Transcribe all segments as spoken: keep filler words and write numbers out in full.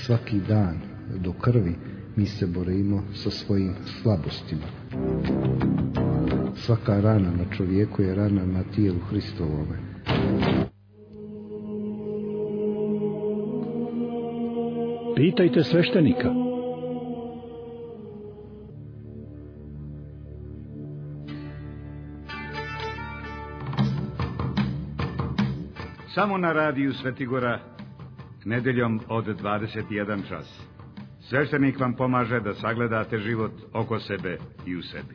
svaki dan do krvi mi se borimo sa svojim slabostima. Svaka rana na čovjeku je rana na tijelu Hristovome. Pitajte sveštenika. Samo na radiju Svetigora, nedeljom od dvadeset jedan čas. Sveštenik vam pomaže da sagledate život oko sebe i u sebi.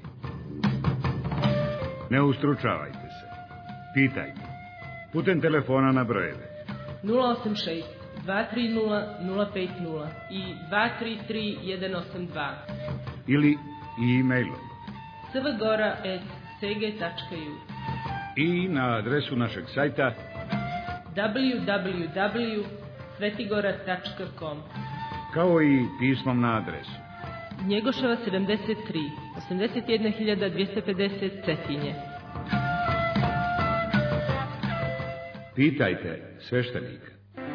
Ne ustručavajte se. Pitajte. Putem telefona na brojeve nula osam šest dva tri nula nula pet nula i dva tri tri jedan osam dva ili e-mailom svgora at s g tačka u i na adresu našeg sajta w w w tačka svetigora tačka com, kao i pismom na adresu Njegoševa sedamdeset tri, osamdeset jedna hiljada dvjesto pedeset Cetinje. Pitajte sveštenika.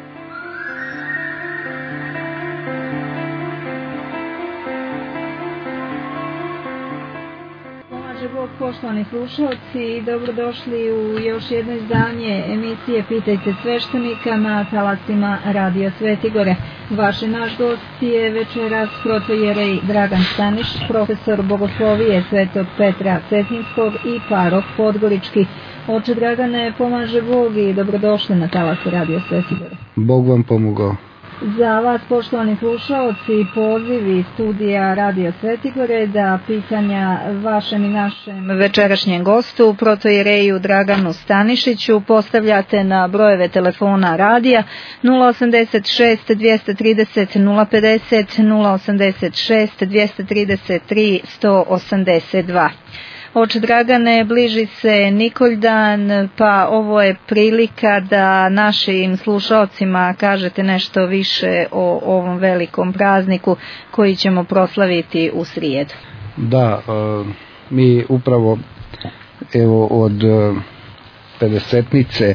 Pomaže Bog, poštovani slušalci, dobrodošli u još jedno izdanje emisije Pitajte sveštenika na talasima Radio Svetigore. Vaš i naš gost je večeras protojerej Dragan Staniš, profesor bogoslovije Svetog Petra Cetinskog i paroh Podgorički. Oče Dragane, pomaže Bog i dobrodošli na talase Radio Svetigore. Bog vam pomogao. Za vas, poštovani slušaoci, pozivi studija Radio Svetigore da pitanja vašem i našem večerašnjem gostu, protojereju Draganu Stanišiću, postavljate na brojeve telefona radija nula osam šest dva tri nula nula pedeset, nula osam šest dva tri tri jedan osam dva. Oče Dragane, bliži se Nikoljdan, pa ovo je prilika da našim slušaocima kažete nešto više o ovom velikom prazniku koji ćemo proslaviti u srijedu. Da, mi upravo evo od pedesetnice,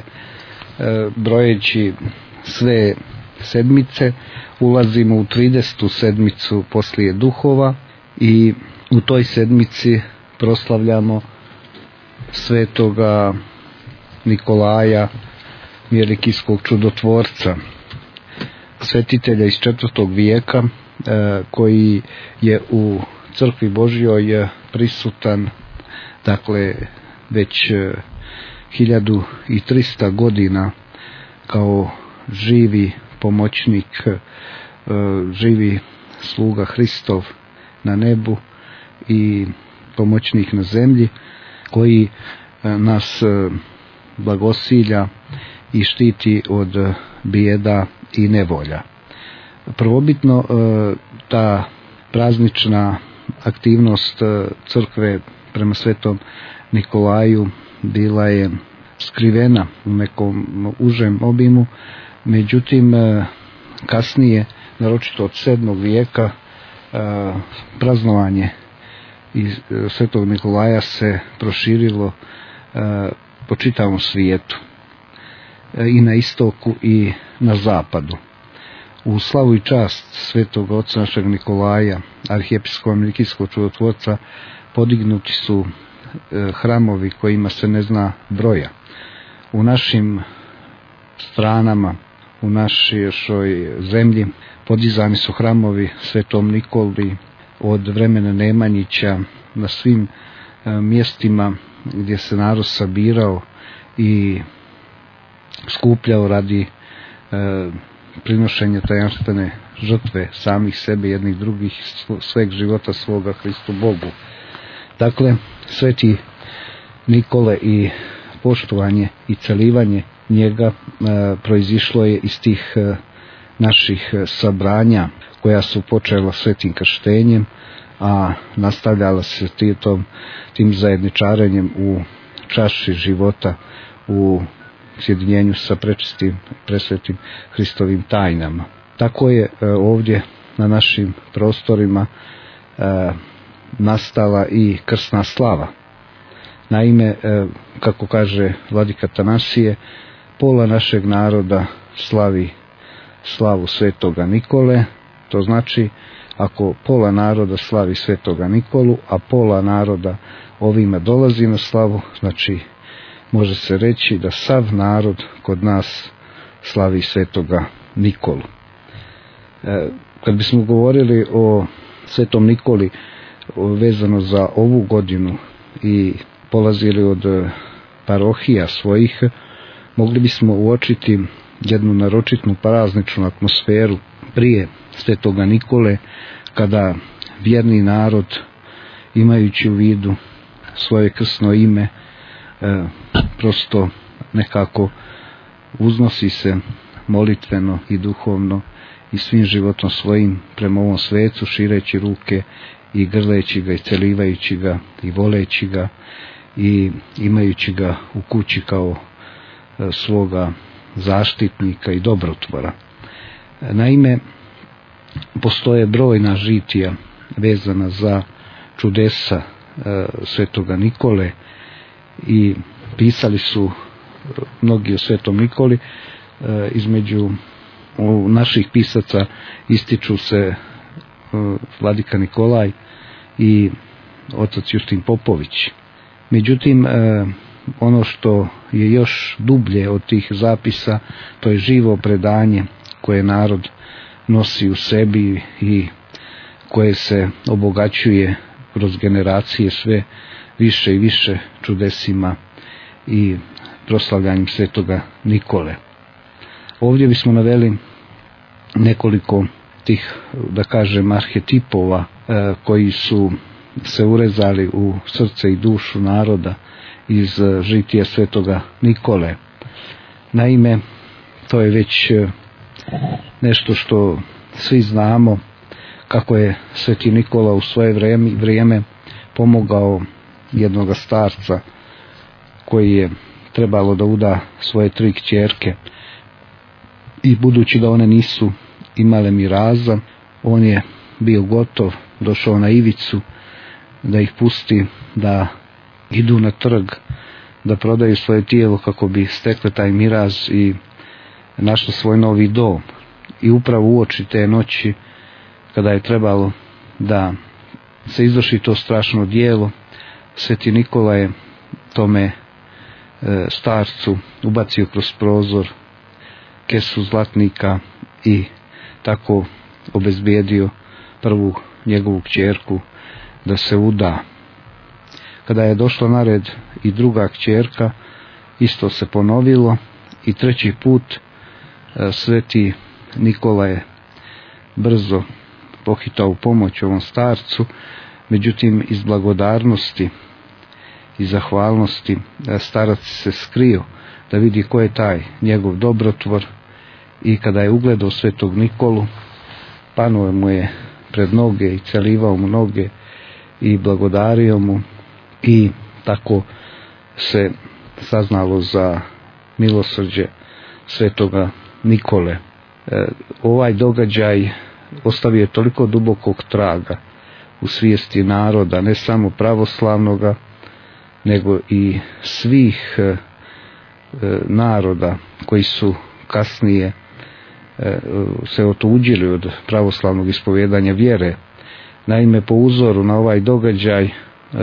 brojeći sve sedmice, ulazimo u tridesetu sedmicu poslije duhova i u toj sedmici proslavljamo svetoga Nikolaja, Mijelikijskog čudotvorca, svetitelja iz četvrtog vijeka, koji je u crkvi Božjoj prisutan, dakle, već hiljadu i trista godina kao živi pomoćnik, živi sluga Hristov na nebu i pomoćnik na zemlji, koji nas blagosilja i štiti od bijeda i nevolja. Prvobitno ta praznična aktivnost crkve prema svetom Nikolaju bila je skrivena u nekom užem obimu, međutim kasnije, naročito od sedmog vijeka, praznovanje i svetog Nikolaja se proširilo po čitavom svijetu, i na istoku i na zapadu. U slavu i čast svetog oca našeg Nikolaja, arhijepiskopa Mijelikijskog čudotvorca, podignuti su hramovi kojima se ne zna broja. U našim stranama, u našoj zemlji podizani su hramovi svetom Nikoli od vremena Nemanjića na svim mjestima gdje se narod sabirao i skupljao radi prinošenja tajanstvene žrtve samih sebe, jednih drugih, sveg života svoga Hristu Bogu. Dakle, sveti Nikole i poštovanje i celivanje njega proizišlo je iz tih naših sabranja koja su počela svetim krštenjem, a nastavljala se tim, tim zajedničarenjem u čaši života, u sjedinjenju sa prečistim, presvetim Hristovim tajnama. Tako je ovdje na našim prostorima e, nastala i krsna slava. Naime, e, kako kaže vladika Tanasije, pola našeg naroda slavi slavu Svetoga Nikole. To znači, ako pola naroda slavi Svetoga Nikolu, a pola naroda ovima dolazi na slavu, znači može se reći da sav narod kod nas slavi Svetoga Nikolu. E, kad bismo govorili o Svetom Nikoli vezano za ovu godinu i polazili od parohija svojih, mogli bismo uočiti jednu naročitnu prazničnu atmosferu prije Svetoga Nikole, kada vjerni narod, imajući u vidu svoje krsno ime, e, prosto nekako uznosi se molitveno i duhovno i svim životom svojim prema ovom svecu, šireći ruke i grleći ga i celivajući ga i voleći ga i imajući ga u kući kao e, svoga zaštitnika i dobrotvora. Naime, postoje brojna žitija vezana za čudesa e, Svetoga Nikole i pisali su mnogi o Svetom Nikoli. E, između u naših pisaca ističu se e, Vladika Nikolaj i otac Justin Popović. Međutim, e, ono što je još dublje od tih zapisa, to je živo predanje koje narod nosi u sebi i koje se obogaćuje kroz generacije sve više i više čudesima i proslavljanjem Svetoga Nikole. Ovdje bismo naveli nekoliko tih, da kažem, arhetipova e, koji su se urezali u srce i dušu naroda iz žitija Svetoga Nikole. Naime, to je već nešto što svi znamo, kako je Sveti Nikola u svoje vrijeme, vrijeme pomogao jednoga starca koji je trebalo da uda svoje tri kćerke, i budući da one nisu imale miraza, on je bio gotov, došao na ivicu da ih pusti da idu na trg, da prodaju svoje tijelo kako bi stekle taj miraz i našli svoj novi dom. I upravo uoči te noći, kada je trebalo da se izvrši to strašno djelo, Sveti Nikola je tome e, starcu ubacio kroz prozor kesu zlatnika i tako obezbijedio prvu njegovu kćerku da se uda. Kada je došla na red i druga kćerka, isto se ponovilo i treći put e, Sveti Nikola je brzo pohitao u pomoć ovom starcu, međutim iz blagodarnosti i zahvalnosti starac se skrio da vidi ko je taj njegov dobrotvor, i kada je ugledao Svetog Nikolu, panuo mu je pred noge i celivao mu noge i blagodario mu, i tako se saznalo za milosrđe Svetoga Nikole. E, ovaj događaj ostavio je toliko dubokog traga u svijesti naroda, ne samo pravoslavnoga, nego i svih e, e, naroda koji su kasnije e, se otuđili od pravoslavnog ispovijedanja vjere. Naime, po uzoru na ovaj događaj e,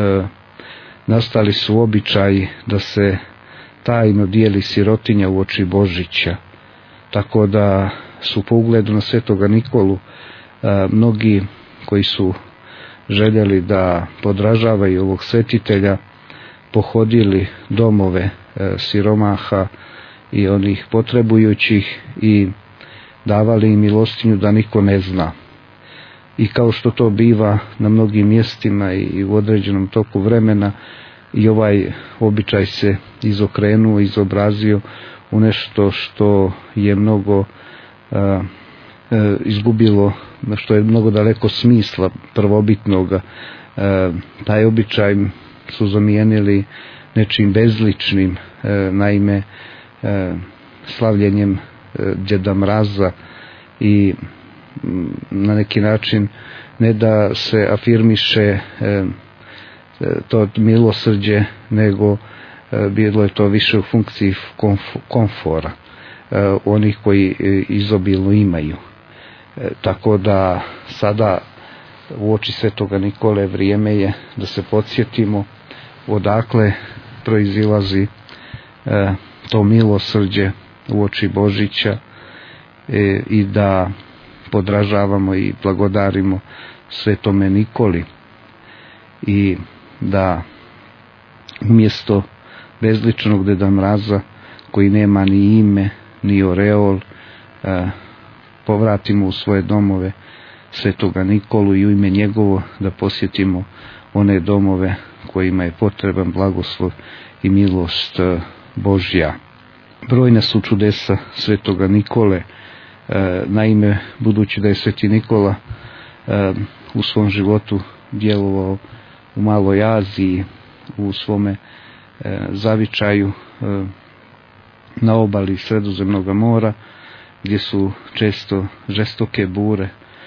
nastali su običaji da se tajno dijeli sirotinja uoči Božića, tako da su po ugledu na Svetoga Nikolu e, mnogi koji su željeli da podražavaju ovog svetitelja pohodili domove e, siromaha i onih potrebujućih i davali im milostinju da niko ne zna. I kao što to biva na mnogim mjestima i u određenom toku vremena, i ovaj običaj se izokrenuo, izobrazio u nešto što je mnogo a, a, izgubilo, što je mnogo daleko smisla prvobitnoga. A, taj običaj su zamijenili nečim bezličnim, a, naime a, slavljenjem a, Djeda Mraza, i na neki način ne da se afirmiše a, to milosrđe, nego bilo je to više u funkciji komfora. onih koji izobilno imaju. Tako da sada u oči Svetoga Nikole vrijeme je da se podsjetimo odakle proizilazi to milosrđe u oči Božića i da podražavamo i blagodarimo Svetome Nikoli i da umjesto bezličnog Deda Mraza koji nema ni ime ni oreol povratimo u svoje domove Svetoga Nikolu i u ime njegovo da posjetimo one domove kojima je potreban blagoslov i milost Božja. Brojna su čudesa Svetoga Nikole. Naime, budući da je Sveti Nikola u svom životu djelovao u Maloj Aziji, u svome zavičaju na obali Sredozemnog mora, gdje su često žestoke bure,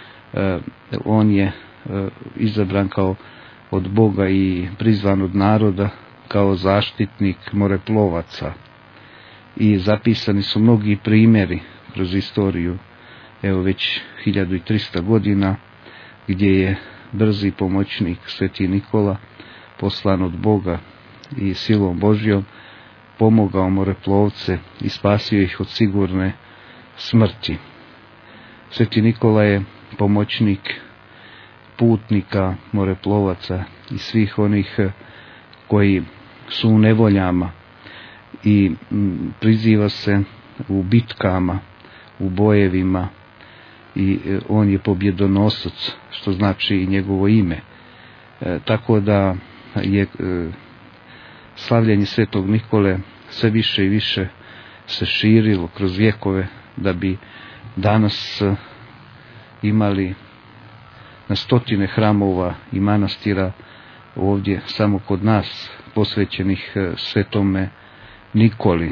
on je izabran kao od Boga i prizvan od naroda kao zaštitnik moreplovaca. I zapisani su mnogi primjeri kroz istoriju, evo već hiljadu trista godina, gdje je brzi pomoćnik Sveti Nikola poslan od Boga i silom Božjom pomogao moreplovce i spasio ih od sigurne smrti. Sveti Nikola je pomoćnik putnika, moreplovaca i svih onih koji su u nevoljama i priziva se u bitkama, u bojevima i on je pobjedonosac, što znači i njegovo ime. E, tako da je e, slavljenje Svetog Nikole sve više i više se širilo kroz vjekove, da bi danas imali na stotine hramova i manastira ovdje samo kod nas posvećenih Svetome Nikoli.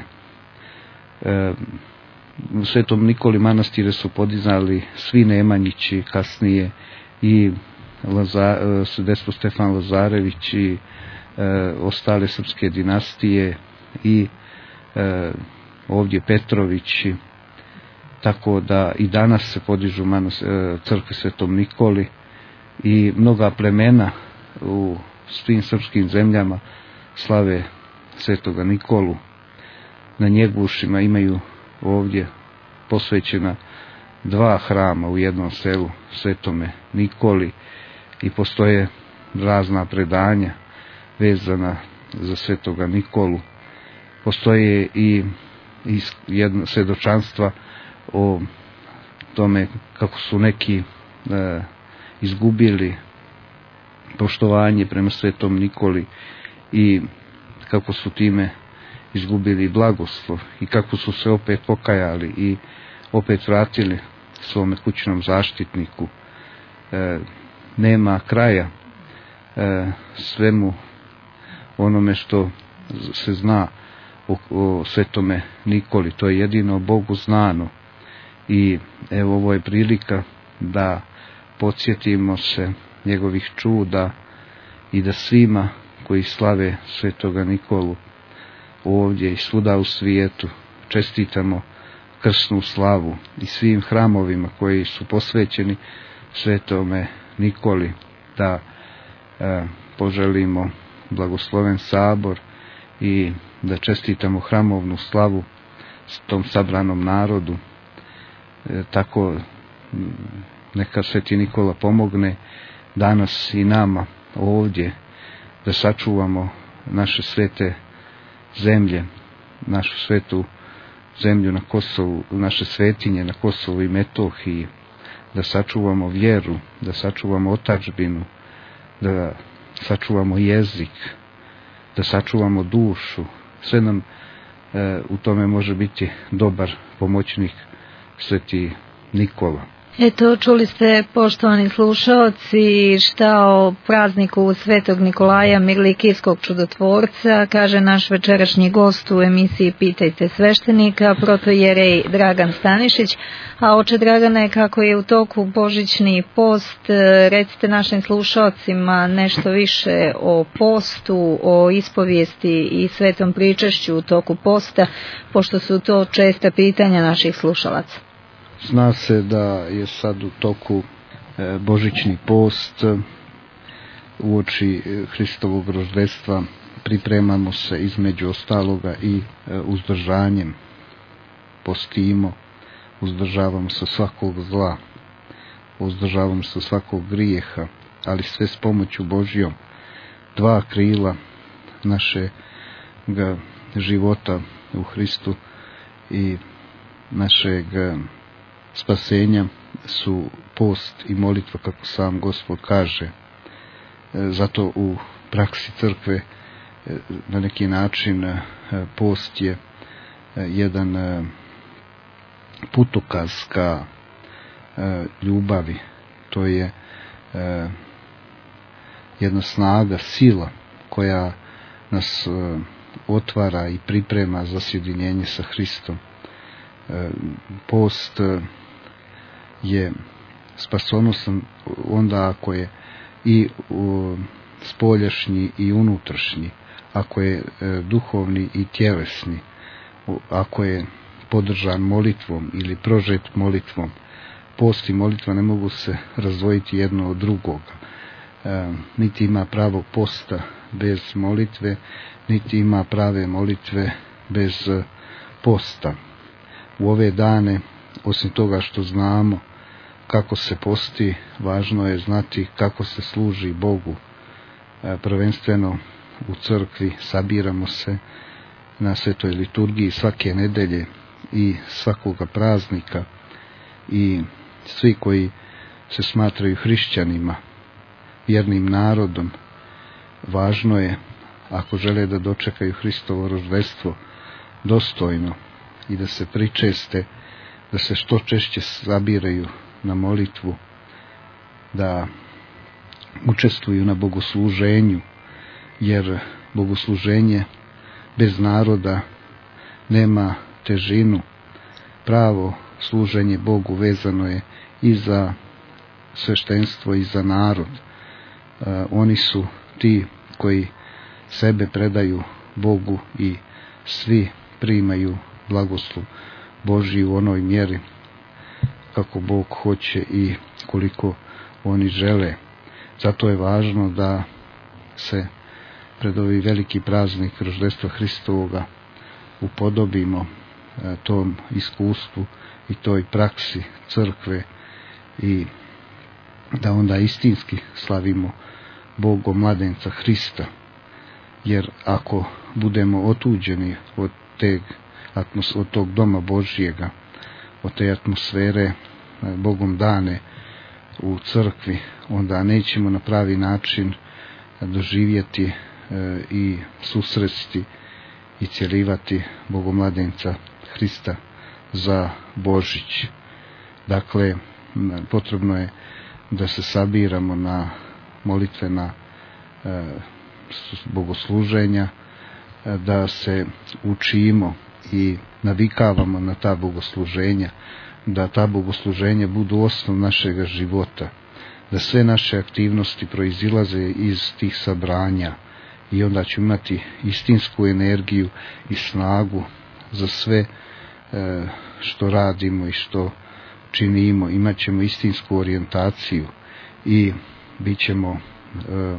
E, u Svetom Nikoli manastire su podizali svi Nemanjići, kasnije i Laza, Despot Stefan Lazarević i e, ostale srpske dinastije i e, ovdje Petrovići, tako da i danas se podižu manas, e, crkve Svetom Nikoli i mnoga plemena u svim srpskim zemljama slave Svetoga Nikolu. Na Njegušima imaju ovdje posvećena dva hrama u jednom selu Svetome Nikoli i postoje razna predanja vezana za Svetoga Nikolu. Postoje i, i jedno svjedočanstva o tome kako su neki e, izgubili poštovanje prema Svetom Nikoli i kako su time izgubili blagoslov i kako su se opet pokajali i opet vratili svome kućnom zaštitniku. E, nema kraja e, svemu onome što se zna o, o Svetome Nikoli. To je jedino Bogu znano i evo ovo je prilika da podsjetimo se njegovih čuda i da svima koji slave Svetoga Nikolu ovdje i svuda u svijetu čestitamo krsnu slavu i svim hramovima koji su posvećeni Svetome Nikoli, da e, poželimo blagosloven sabor i da čestitamo hramovnu slavu tom sabranom narodu. E, tako neka Sveti Nikola pomogne danas i nama ovdje da sačuvamo naše svete zemlje, našu svetu zemlju na Kosovu, naše svetinje na Kosovu i Metohiji, da sačuvamo vjeru, da sačuvamo otadžbinu, da sačuvamo jezik, da sačuvamo dušu. Sve nam e, u tome može biti dobar pomoćnik Sveti Nikola. Eto, čuli ste, poštovani slušaoci, šta o prazniku Svetog Nikolaja Mirlikijskog čudotvorca kaže naš večerašnji gost u emisiji Pitajte sveštenika, protojerej Dragan Stanišić. A oče Dragane, kako je u toku božićni post, recite našim slušaocima nešto više o postu, o ispovijesti i svetom pričašću u toku posta, pošto su to česta pitanja naših slušalaca. Zna se da je sad u toku e, božićni post, uoči Hristovog roždestva. Pripremamo se između ostaloga i e, uzdržanjem, postimo, uzdržavamo se svakog zla, uzdržavamo se svakog grijeha, ali sve s pomoću Božjom. Dva krila našeg života u Hristu i našeg spasenja su post i molitva, kako sam Gospod kaže. Zato u praksi crkve na neki način post je jedan putokaz ka ljubavi. To je jedna snaga, sila koja nas otvara i priprema za sjedinjenje sa Hristom. Post je spasonosan onda ako je i spoljašnji i unutrašnji, ako je duhovni i tjelesni, ako je podržan molitvom ili prožet molitvom. Post i molitva ne mogu se razdvojiti jedno od drugoga. E, niti ima pravog posta bez molitve, niti ima prave molitve bez posta. U ove dane, osim toga što znamo kako se posti, važno je znati kako se služi Bogu. E, prvenstveno u crkvi sabiramo se na svetoj liturgiji svake nedelje i svakoga praznika, i svi koji se smatraju hrišćanima, vjernim narodom, važno je, ako žele da dočekaju Hristovo roždestvo dostojno i da se pričeste, da se što češće sabiraju na molitvu, da učestvuju na bogosluženju, jer bogosluženje bez naroda nema težinu. Pravo služenje Bogu vezano je i za sveštenstvo i za narod. E, oni su ti koji sebe predaju Bogu i svi primaju blagoslov Božji u onoj mjeri kako Bog hoće i koliko oni žele. Zato je važno da se pred ovi veliki praznik roždestva Hristovoga upodobimo e, tom iskustvu i toj praksi crkve i da onda istinski slavimo Bogom mladenca Hrista. Jer ako budemo otuđeni od, te, od tog doma Božjega, od te atmosfere Bogom dane u crkvi, onda nećemo na pravi način doživjeti e, i susresti i cjelivati Bogomladenca Hrista za Božić. Dakle, potrebno je da se sabiramo na molitvena e, bogosluženja, e, da se učimo i navikavamo na ta bogosluženja, da ta bogosluženja budu osnov našega života, da sve naše aktivnosti proizilaze iz tih sabranja i onda ćemo imati istinsku energiju i snagu za sve e, što radimo i što činimo. Imat ćemo istinsku orijentaciju i bit ćemo e,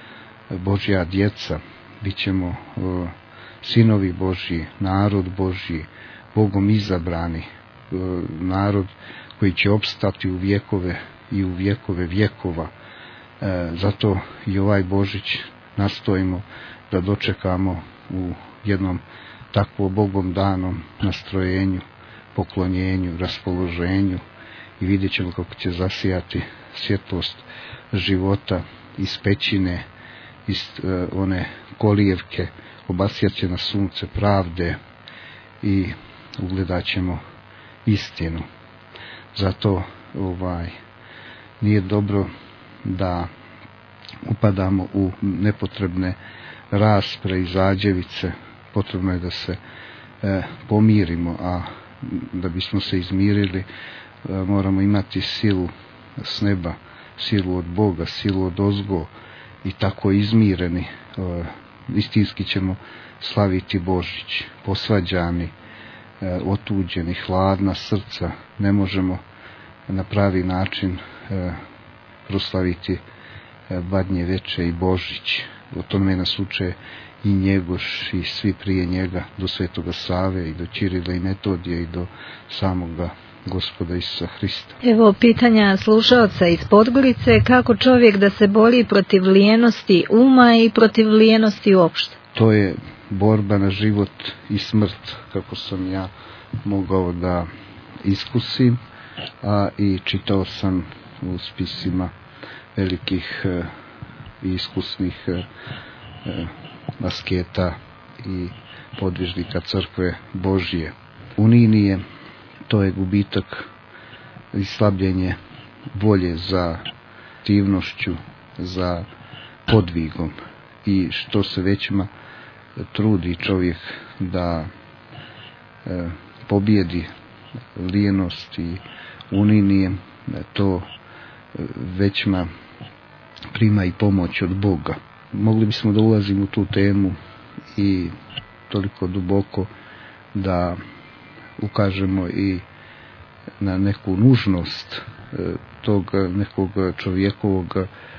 Božja djeca, bit ćemo e, sinovi Božji, narod Božji, Bogom izabrani, e, narod koji će opstati u vjekove i u vjekove vjekova. E, zato i ovaj Božić nastojimo da dočekamo u jednom takvom Bogom danom nastrojenju, poklonjenju, raspoloženju i vidjet ćemo kako će zasijati svjetlost života iz pećine, iz e, one kolijevke, obasjat će na sunce pravde i ugledat ćemo istinu. Zato ovaj, nije dobro da upadamo u nepotrebne raspre i zađevice. Potrebno je da se e, pomirimo, a da bismo se izmirili e, moramo imati silu s neba, silu od Boga, silu od ozgo, i tako izmireni e, istinski ćemo slaviti Božić. Posvađani, e, otuđeni, hladna srca ne možemo na pravi način e, proslaviti e, Badnje veče i Božić. O tome nas uče i Njegoš i svi prije njega, do Svetoga Save i do Ćirila i Metodija i do samoga Gospoda Isusa Hrista. Evo pitanja slušaoca iz Podgorice, kako čovjek da se bori protiv lijenosti uma i protiv lijenosti uopšte? To je borba na život i smrt, kako sam ja mogao da iskusim, a i čitao sam u spisima velikih i iskusnih asketa i podvižnika crkve Božije. Unijnije, to je gubitak i slabljenje volje za aktivnošću, za podvigom, i što se većima trudi čovjek da e, pobjedi lijenost i unijnije, to većima prima i pomoć od Boga. Mogli bismo da ulazimo u tu temu i toliko duboko da ukažemo i na neku nužnost tog nekog čovjekovog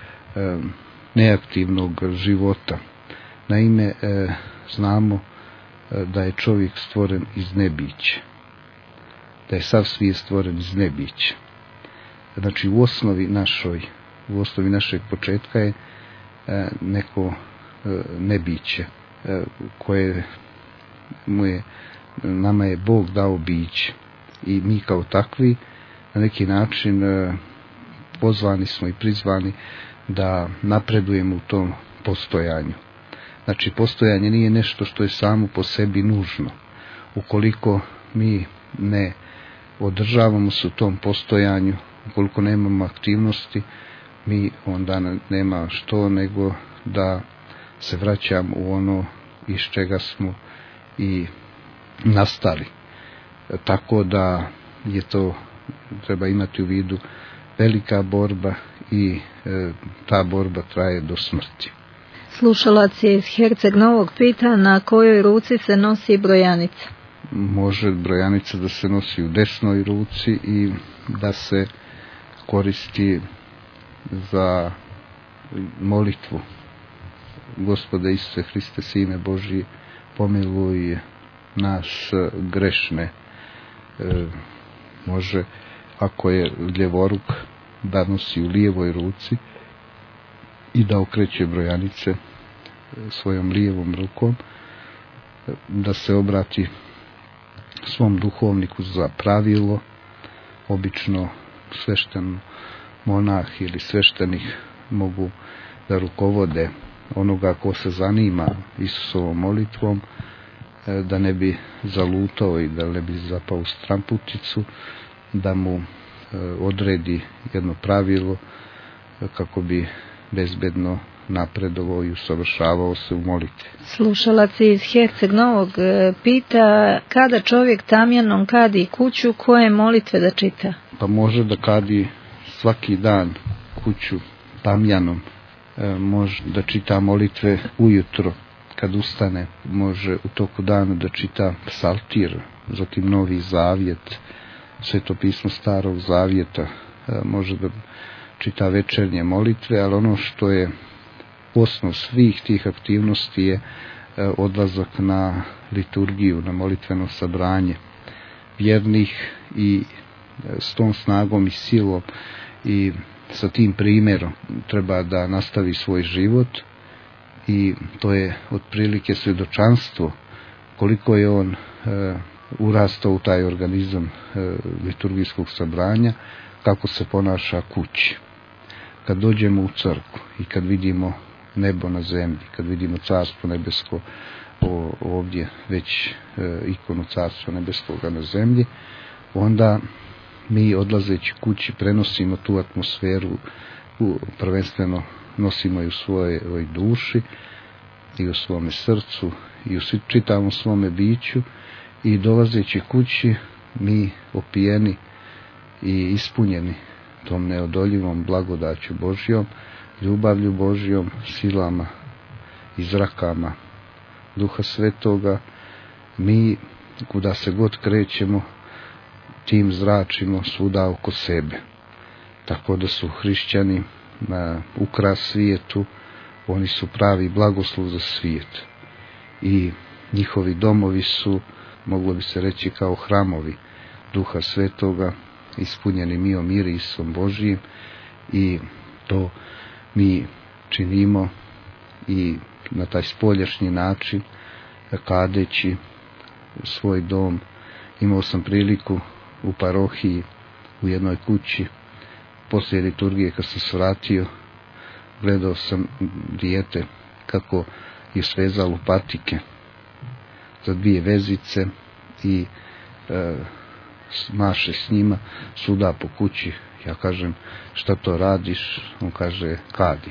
neaktivnog života. Naime, znamo da je čovjek stvoren iz nebića, da je sav svijet stvoren iz nebića. Znači u osnovi našoj, u osnovi našeg početka je neko nebiće koje mu je, nama je Bog dao biće, i mi kao takvi na neki način pozvani smo i prizvani da napredujemo u tom postojanju. Znači postojanje nije nešto što je samo po sebi nužno. Ukoliko mi ne održavamo se u tom postojanju, ukoliko nemamo aktivnosti, mi onda nema što nego da se vraćamo u ono iz čega smo i nastali. Tako da je to, treba imati u vidu, velika borba, i e, ta borba traje do smrti. Slušalac je iz Herceg Novog pita na kojoj ruci se nosi brojanica. Može brojanica da se nosi u desnoj ruci i da se koristi za molitvu. Gospode Isuse Hriste, Sine Božji, pomiluj nas grešne. E, može, ako je ljevoruk, da nosi u lijevoj ruci i da okreće brojanice svojom lijevom rukom, da se obrati svom duhovniku za pravilo. Obično svešten monah ili sveštenih mogu da rukovode onoga ko se zanima Isusovom molitvom, da ne bi zalutao i da ne bi zapao u stramputicu, da mu odredi jedno pravilo kako bi bezbedno napredovao i usavršavao se u molitvi. Slušalac iz Herceg Novog pita kada čovjek tamjanom kadi kuću, koje molitve da čita? Pa može da kadi svaki dan kuću tamjanom, e, može da čita molitve ujutro kad ustane, može u toku dana da čita psaltir, zatim Novi Zavjet, Sveto pismo Starog Zavjeta, e, može da čita večernje molitve, ali ono što je osnov svih tih aktivnosti je odlazak na liturgiju, na molitveno sabranje vjernih, i s tom snagom i silom i sa tim primjerom treba da nastavi svoj život, i to je otprilike svjedočanstvo koliko je on e, urastao u taj organizam e, liturgijskog sabranja, kako se ponaša kući. Kad dođemo u crkvu i kad vidimo nebo na zemlji, kad vidimo Carstvo nebesko o, ovdje, već e, ikonu Carstva nebeskoga na zemlji, onda mi odlazeći kući prenosimo tu atmosferu, u, prvenstveno nosimo i u svojoj duši i u svome srcu i u čitavom svome biću, i dolazeći kući mi opijeni i ispunjeni tom neodoljivom blagodaću Božjom, ljubavlju Božjom, silama i zrakama Duha Svetoga, mi kuda se god krećemo tim zračimo svuda oko sebe. Tako da su hrišćani na ukras svijetu, oni su pravi blagoslov za svijet. I njihovi domovi su, moglo bi se reći, kao hramovi Duha Svetoga, ispunjeni miom mirisom Božjim, i to mi činimo i na taj spoljašnji način, kadeći svoj dom. Imao sam priliku u parohiji, u jednoj kući, poslije liturgije kad sam svratio, gledao sam dijete kako je svezalo patike za dvije vezice i e, maše s njima svuda po kući. Ja kažem, šta to radiš? On kaže, kadi.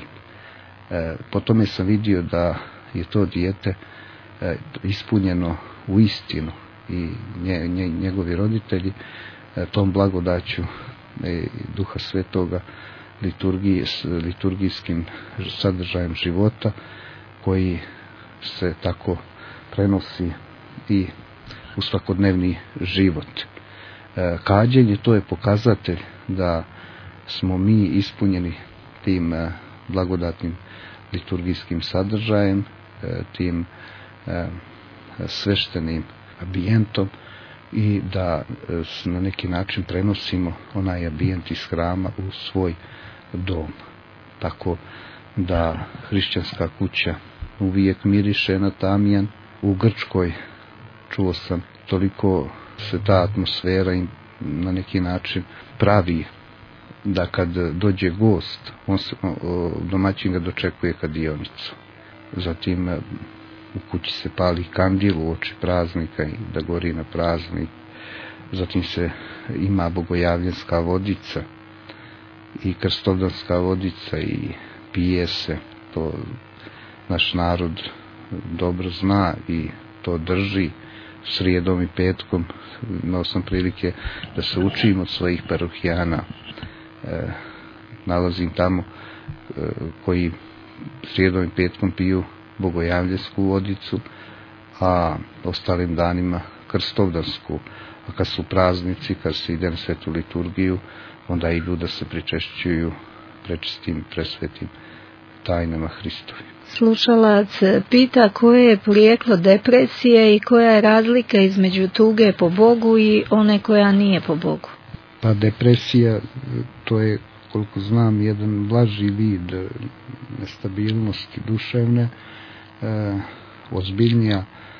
E, potom sam vidio da je to dijete e, ispunjeno u istinu, i nje, nje, njegovi roditelji e, tom blagodaću e, Duha Svetoga, liturgiji, s liturgijskim sadržajem života koji se tako prenosi i u svakodnevni život. E, kađenje, to je pokazatelj da smo mi ispunjeni tim e, blagodatnim liturgijskim sadržajem, e, tim e, sveštenim ambijentom, i da e, na neki način prenosimo onaj ambijent iz hrama u svoj dom. Tako da hrišćanska kuća uvijek miriše na tamijan. U Grčkoj, čuo sam, toliko se ta atmosfera im na neki način pravi da kad dođe gost, on se, o, domaćin ga dočekuje kadionicu. Zatim u kući se pali kandil u oči praznika i da gori na praznik. Zatim se ima bogojavljenska vodica i krstovdanska vodica i pije se. To naš narod dobro zna i to drži. Srijedom i petkom imao sam prilike da se učim od svojih parohijana. E, nalazim tamo e, koji srijedom i petkom piju bogojavljensku vodicu, a ostalim danima krstovdansku. A kad su praznici, kad se ide na svetu liturgiju, onda idu da se pričešćuju prečistim, presvetim tajnama Hristovim. Slušalac pita koje je porijeklo depresije i koja je razlika između tuge po Bogu i one koja nije po Bogu. Pa depresija, to je, koliko znam, jedan blaži vid nestabilnosti duševne, e, ozbiljnija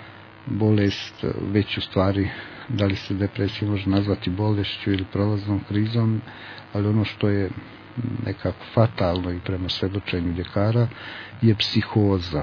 bolest, već u stvari, da li se depresija može nazvati bolešću ili prolaznom krizom, ali ono što je nekako fatalno i prema svedočenju ljekara je psihoza.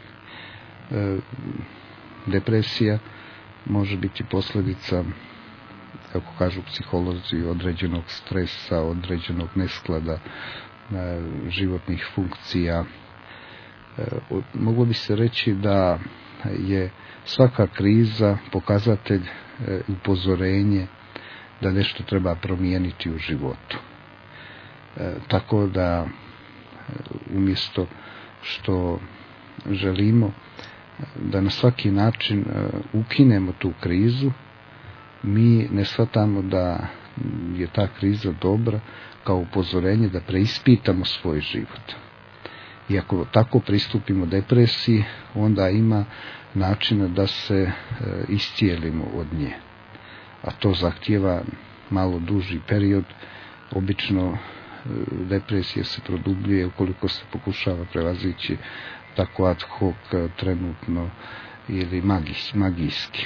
E, depresija može biti posljedica, kako kažu psiholozi, određenog stresa, određenog nesklada e, životnih funkcija. E, moglo bi se reći da je svaka kriza pokazatelj, e, upozorenje da nešto treba promijeniti u životu. E, tako da umjesto što želimo da na svaki način ukinemo tu krizu, mi ne shvatamo da je ta kriza dobra kao upozorenje da preispitamo svoj život. I ako tako pristupimo depresiji, onda ima načina da se iscijelimo od nje. A to zahtijeva malo duži period. Obično depresija se produbljuje ukoliko se pokušava prevazići tako ad hoc, trenutno ili magis, magijski.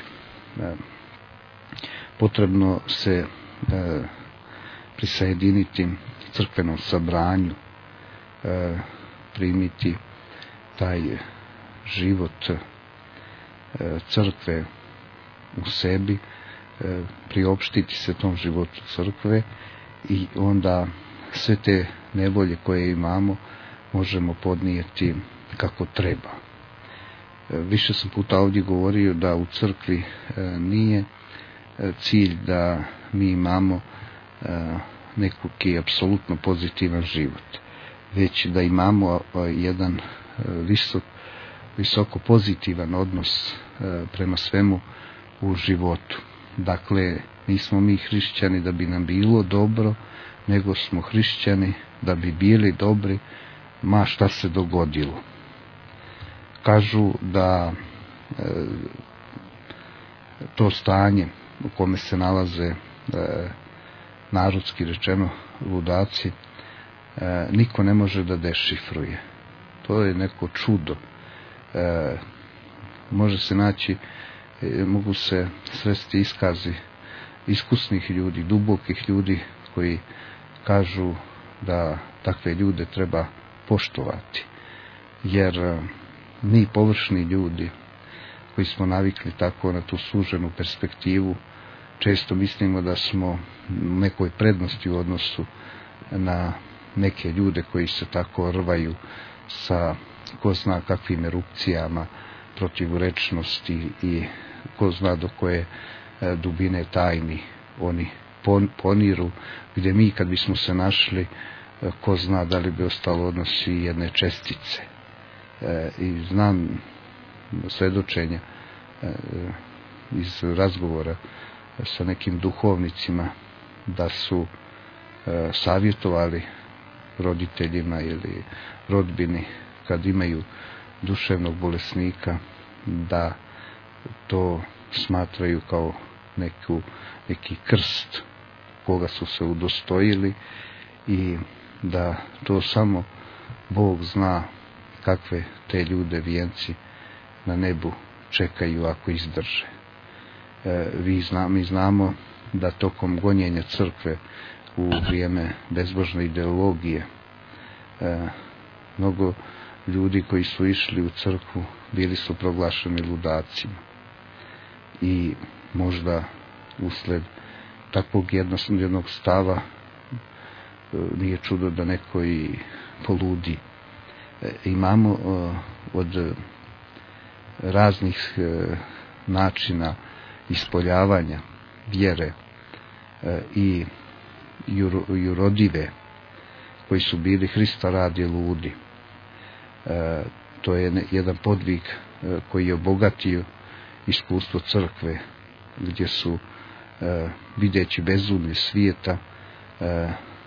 Potrebno se e, prisajediniti crkvenom sabranju, e, primiti taj život e, crkve u sebi, priopštiti se tom životu crkve i onda sve te nevolje koje imamo možemo podnijeti kako treba. Više sam puta ovdje govorio da u crkvi nije cilj da mi imamo neki apsolutno pozitivan život, već da imamo jedan visok, visoko pozitivan odnos prema svemu u životu. Dakle, nismo mi hrišćani da bi nam bilo dobro, nego smo hrišćani da bi bili dobri, ma šta se dogodilo. Kažu da e, to stanje u kome se nalaze e, narodski rečeno ludaci, e, niko ne može da dešifruje. To je neko čudo. E, može se naći, e, mogu se sresti iskazi iskusnih ljudi, dubokih ljudi koji kažu da takve ljude treba poštovati. Jer mi površni ljudi koji smo navikli tako na tu suženu perspektivu, često mislimo da smo u nekoj prednosti u odnosu na neke ljude koji se tako rvaju sa ko zna kakvim erupcijama, protivurečnosti i ko zna do koje dubine tajni oni poniru, gdje mi kad bismo se našli, ko zna da li bi ostalo odnosi jedne čestice. E, I znam svedočenja e, iz razgovora sa nekim duhovnicima da su e, savjetovali roditeljima ili rodbini kad imaju duševnog bolesnika da to smatraju kao neku, neki krst koga su se udostojili i da to samo Bog zna kakve te ljude vijenci na nebu čekaju ako izdrže. E, vi zna, mi znamo da tokom gonjenja crkve u vrijeme bezbožne ideologije e, mnogo ljudi koji su išli u crkvu bili su proglašeni ludacima. I možda usled takvog jednog stava nije čudo da neko i poludi. E, imamo e, od raznih e, načina ispoljavanja vjere e, i jurodive koji su bili Hrista radi ludi. E, to je ne, jedan podvig e, koji je obogatio iskustvo crkve, gdje su e, videći bezumlje svijeta e,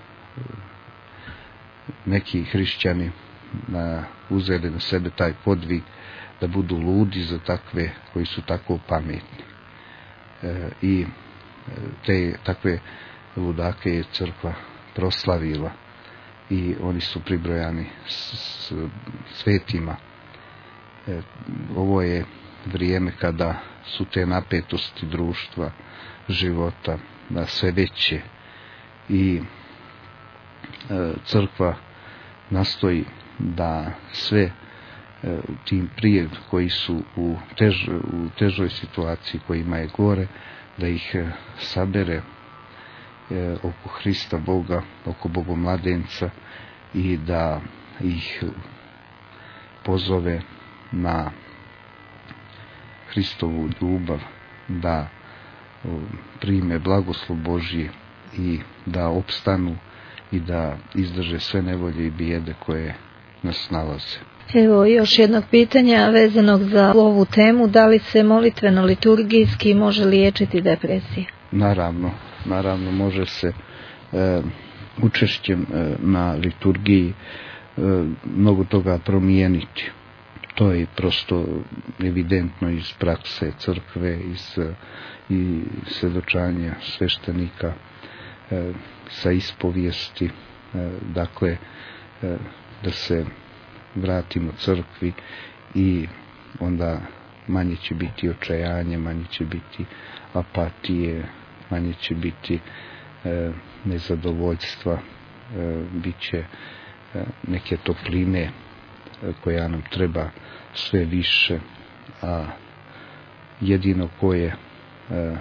neki hrišćani na, uzeli na sebe taj podvig da budu ludi za takve koji su tako pametni. E, I te takve ludake je crkva proslavila i oni su pribrojani s, s svetima. E, ovo je vrijeme kada su te napetosti društva, života na sve veće i e, crkva nastoji da sve e, tim prije koji su u, tež, u težoj situaciji, kojima je gore, da ih e, sabere e, oko Hrista Boga, oko Bogomladenca i da ih pozove na Hristovu ljubav, da prime blagoslov Božji i da opstanu i da izdrže sve nevolje i bijede koje nas nalaze. Evo još jednog pitanja vezanog za ovu temu, da li se molitveno liturgijski može liječiti depresija? Naravno, naravno može se e, učešćem e, na liturgiji e, mnogo toga promijeniti. To je prosto evidentno iz prakse crkve, iz i svjedočanja sveštenika, e, sa ispovijesti, e, dakle e, da se vratimo crkvi i onda manje će biti očajanje, manje će biti apatije, manje će biti e, nezadovoljstva, e, bit će e, neke topline e, koja nam treba sve više, a jedino koje e,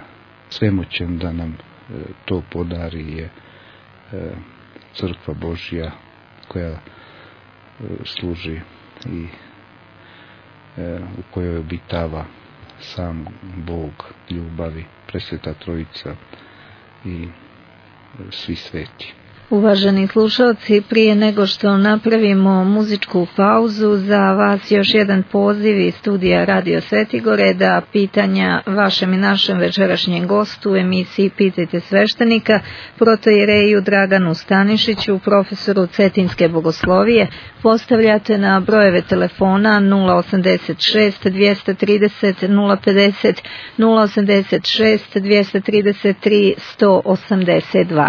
svemoćan da nam to podari je crkva Božja koja služi i u kojoj obitava sam Bog ljubavi, Presveta Trojica i svi sveti. Uvaženi slušalci, prije nego što napravimo muzičku pauzu, za vas još jedan poziv iz studija Radio Svetigore da pitanja vašem i našem večerašnjem gostu u emisiji Pitajte sveštenika, protoijereju Draganu Stanišiću, profesoru Cetinske bogoslovije, postavljate na brojeve telefona nula osam šest dvjesto trideset nula pedeset, nula osam šest dvjesto trideset tri sto osamdeset dva.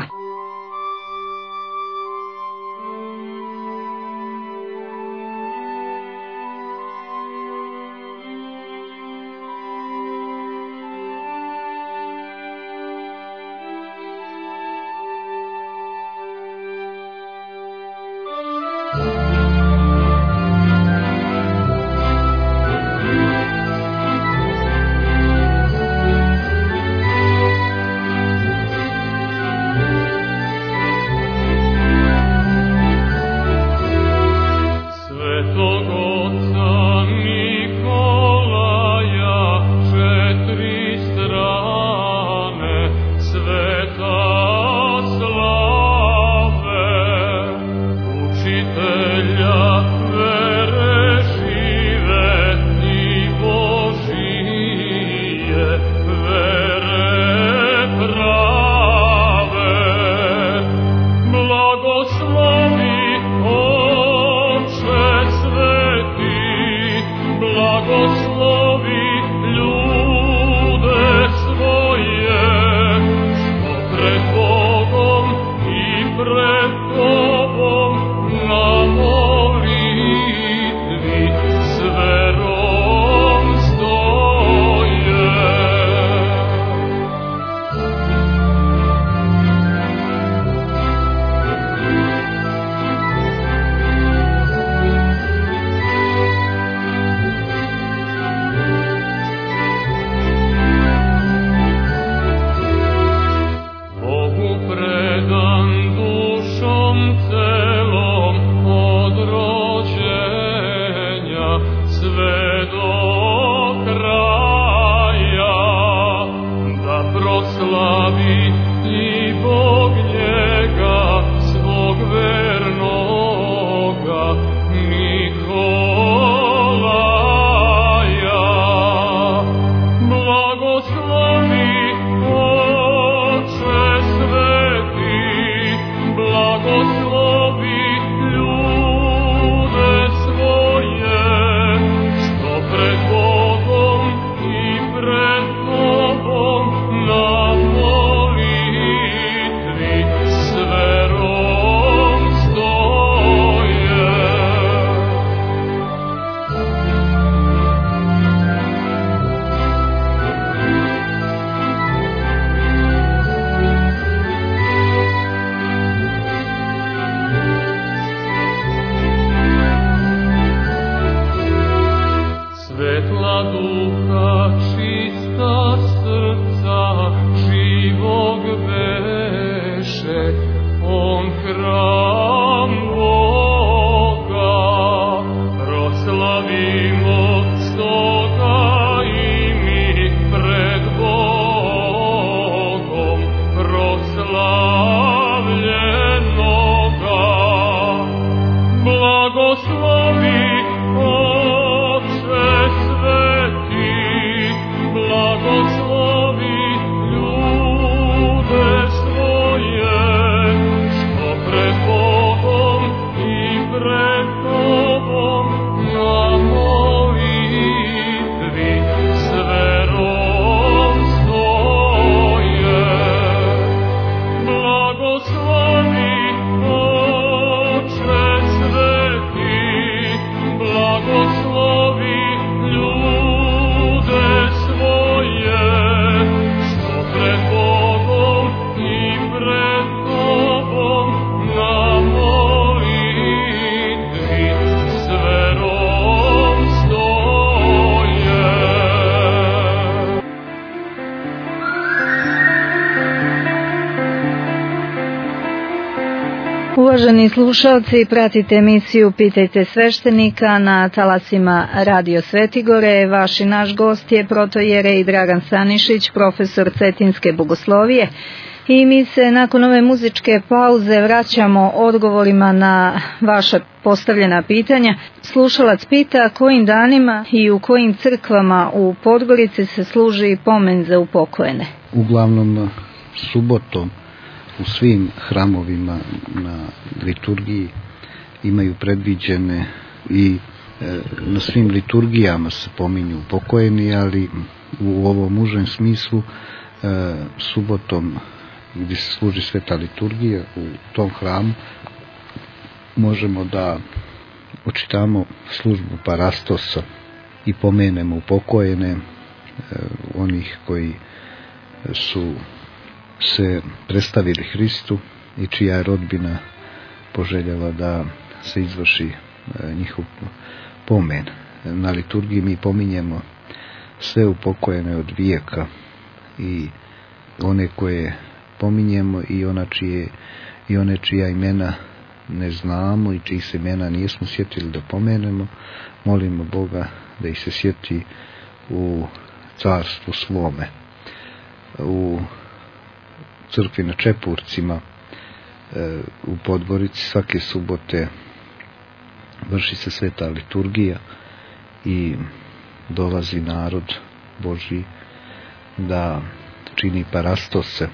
Uvaženi slušalci, pratite emisiju Pitajte sveštenika na talasima Radio Svetigore. Vaš i naš gost je protojerej Dragan Stanišić, profesor Cetinske bogoslovije. I mi se nakon ove muzičke pauze vraćamo odgovorima na vaša postavljena pitanja. Slušalac pita kojim danima i u kojim crkvama u Podgorici se služi pomen za upokojene. Uglavnom subotom u svim hramovima na liturgiji imaju predviđene i e, na svim liturgijama se pominju upokojeni, ali u ovom užem smislu e, subotom gdje se služi sveta liturgija u tom hramu možemo da očitamo službu parastosa i pomenemo upokojene, e, onih koji su se predstavili Hristu i čija je rodbina poželjela da se izvrši njihov pomen. Na liturgiji mi pominjemo sve upokojene od vijeka i one koje pominjemo i, ona čije, i one čija imena ne znamo i čiji se imena nismo sjetili da pomenemo, molimo Boga da ih se sjeti u carstvu svome. U crkvi na Čepurcima u Podgorici svake subote vrši se sveta liturgija i dolazi narod Božji da čini parastose.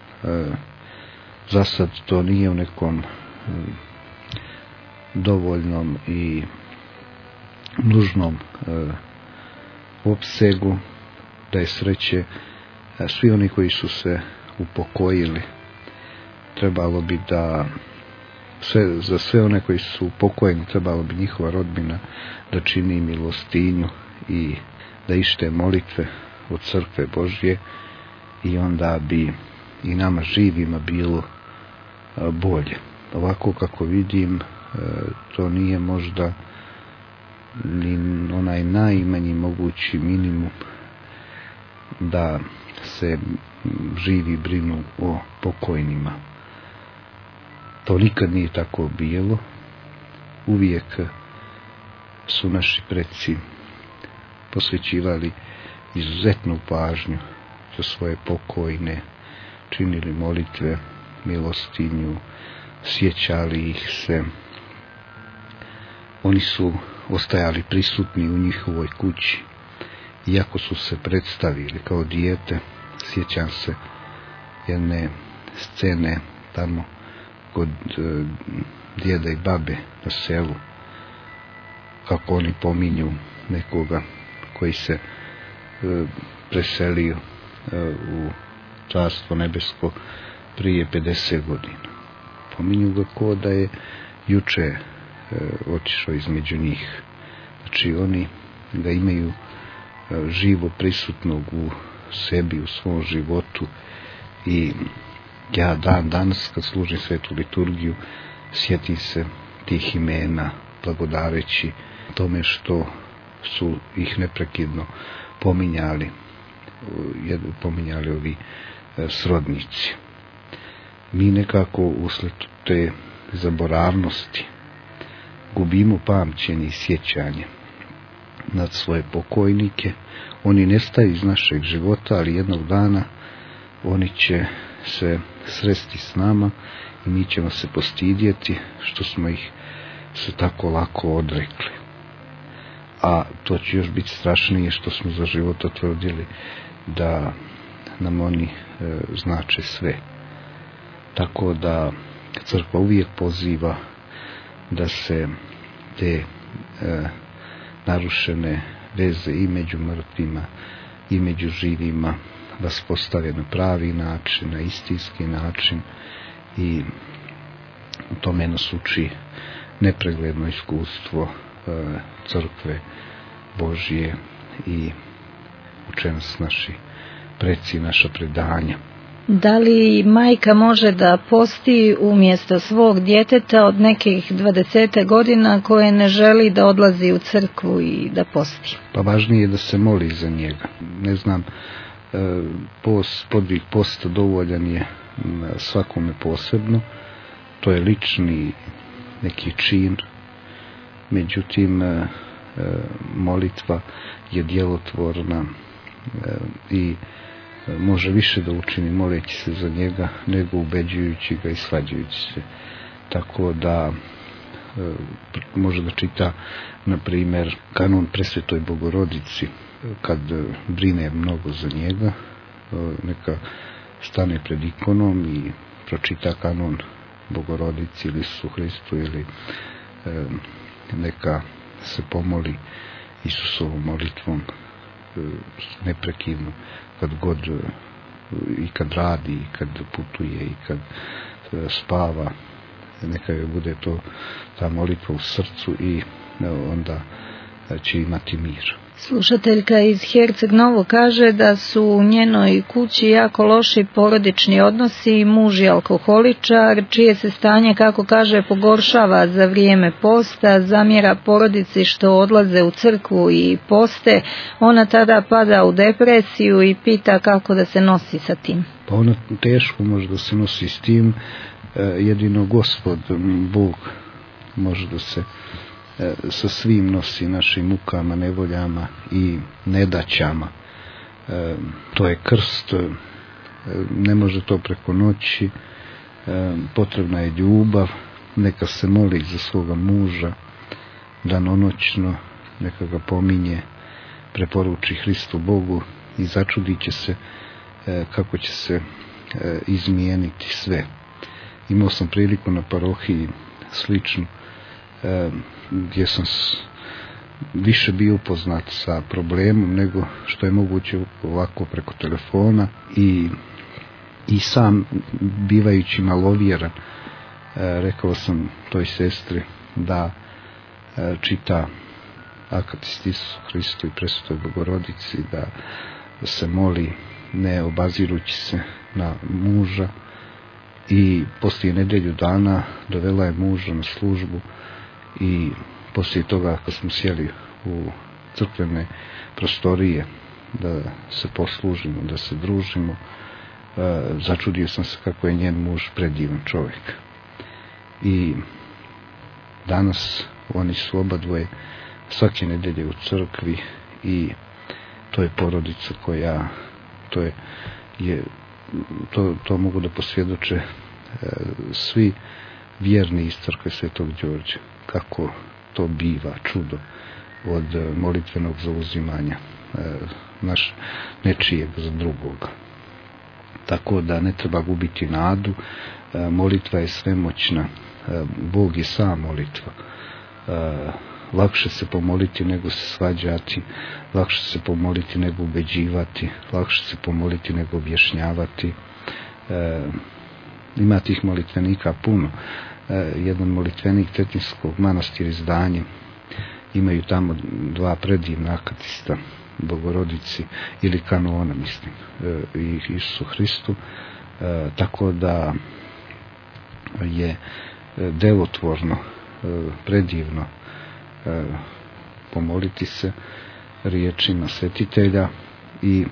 Za sad to nije u nekom dovoljnom i nužnom opsegu, da je sreće svi oni koji su se upokojili. Trebalo bi da sve, za sve one koji su upokojeni trebalo bi njihova rodbina da čini milostinju i da ište molitve od crkve Božje i onda bi i nama živima bilo bolje. Ovako kako vidim, to nije možda ni onaj najmanji mogući minimum da se živi brinu o pokojnima. To nikad nije tako bilo. Uvijek su naši preci posvećivali izuzetnu pažnju za svoje pokojne, činili molitve, milostinju, sjećali ih se. Oni su ostajali prisutni u njihovoj kući, iako su se predstavili kao dijete. Sjećam se jedne scene tamo kod e, djeda i babe na selu, kako oni pominju nekoga koji se e, preselio e, u Carstvo nebesko prije pedeset godina. Pominju ga ko da je juče e, otišao između njih. Znači oni ga imaju e, živo prisutnog u sebi, u svom životu, i ja dan danas kad služim svetu liturgiju sjetim se tih imena blagodareći tome što su ih neprekidno pominjali pominjali ovi srodnici. Mi nekako usled te zaboravnosti gubimo pamćenje i sjećanje nad svoje pokojnike. Oni nestaju iz našeg života, ali jednog dana oni će se sresti s nama i mi ćemo se postidjeti što smo ih se tako lako odrekli. A to će još biti strašnije što smo za život otvrdili da nam oni e, znače sve. Tako da crkva uvijek poziva da se te e, narušene veze i među mrtvima i među živima vaspostave na pravi način, na istinski način, i u tome nas uči nepregledno iskustvo e, crkve Božje i uče nas naši preci, naša predanja. Da li majka može da posti umjesto svog djeteta od nekih dvadeset godina koje ne želi da odlazi u crkvu i da posti? Pa važnije je da se moli za njega. Ne znam, post, podvig posta dovoljan je svakome posebno, to je lični neki čin, međutim molitva je djelotvorna i može više da učini moleći se za njega nego ubeđujući ga i svađajući se. Tako da može da čita, na primjer, kanon Presvetoj Bogorodici, kad brine mnogo za njega, neka stane pred ikonom i pročita kanon Bogorodici ili Isusu Hristu, ili neka se pomoli Isusovom molitvom neprekidno, kad god, i kad radi, i kad putuje, i kad spava, neka joj bude to ta molitva u srcu i onda će imati mir. Slušateljka iz Herceg Novo kaže da su u njenoj kući jako loši porodični odnosi, muž je alkoholičar, čije se stanje, kako kaže, pogoršava za vrijeme posta, zamjera porodici što odlaze u crkvu i poste. Ona tada pada u depresiju i pita kako da se nosi sa tim. Pa ona teško može da se nosi s tim, jedino Gospod, Bog, može da se sa svim nosi, našim mukama, nevoljama i nedaćama. E, to je krst, e, ne može to preko noći, e, potrebna je ljubav, neka se moli za svoga muža danonoćno, neka ga pominje, preporuči Hristu Bogu i začudit će se e, kako će se e, izmijeniti sve. Imao sam priliku na parohiji sličnu, e, gdje sam više bio upoznat sa problemom nego što je moguće ovako preko telefona i, i sam bivajući malovjeran, e, rekao sam toj sestri da e, čita Akatist Isusu Hristu i Presvetoj Bogorodici, da se moli ne obazirući se na muža, i poslije nedelju dana dovela je muža na službu i poslije toga kad smo sjeli u crkvene prostorije da se poslužimo, da se družimo, začudio sam se kako je njen muž predivan čovjek. I danas oni su obadvoje svake nedelje u crkvi i to je porodica koja, to je, je to, to mogu da posvjedoče e, svi vjerni iz crkve Svetog Đorđa, kako to biva čudo od molitvenog zauzimanja e, naš nečijeg za drugoga. Tako da ne treba gubiti nadu, e, molitva je svemoćna, e, Bog je sam molitva. E, lakše se pomoliti nego se svađati, lakše se pomoliti nego ubeđivati, lakše se pomoliti nego objašnjavati. E, ima tih molitvenika puno. E, jedan molitvenik Tetinskog manastira Izdanje, imaju tamo dva predivna akatista Bogorodici ili kanona, mislim, e, i Isusu Hristu, e, tako da je delotvorno, e, predivno e, pomoliti se riječima svetitelja i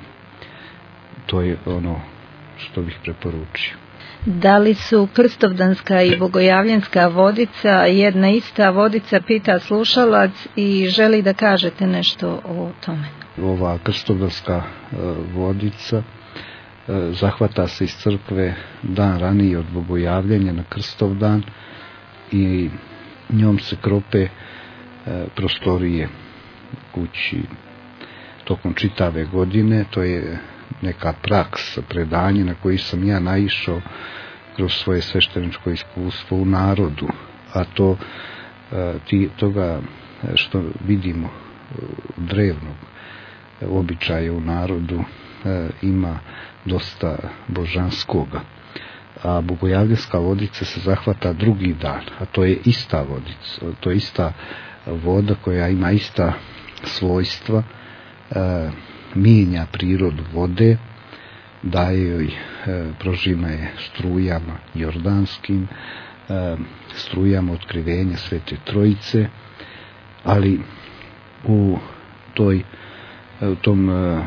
to je ono što bih preporučio. Da li su Krstovdanska i Bogojavljanska vodica jedna ista vodica, pita slušalac i želi da kažete nešto o tome? Ova Krstovdanska vodica zahvata se iz crkve dan ranije od Bogojavljenja na Krstovdan i njom se krope prostorije kući tokom čitave godine. To je neka praksa, predanje na koji sam ja naišao kroz svoje svešteničko iskustvo u narodu, a to ti, toga što vidimo drevnog običaja u narodu ima dosta božanskoga. A Bogojavljanska vodica se zahvata drugi dan, a to je ista vodica, to je ista voda koja ima ista svojstva, e, mijenja prirodu vode, daje joj, e, prožima je strujama jordanskim, e, strujama otkrivenja Svete Trojice, ali u toj, u tom e,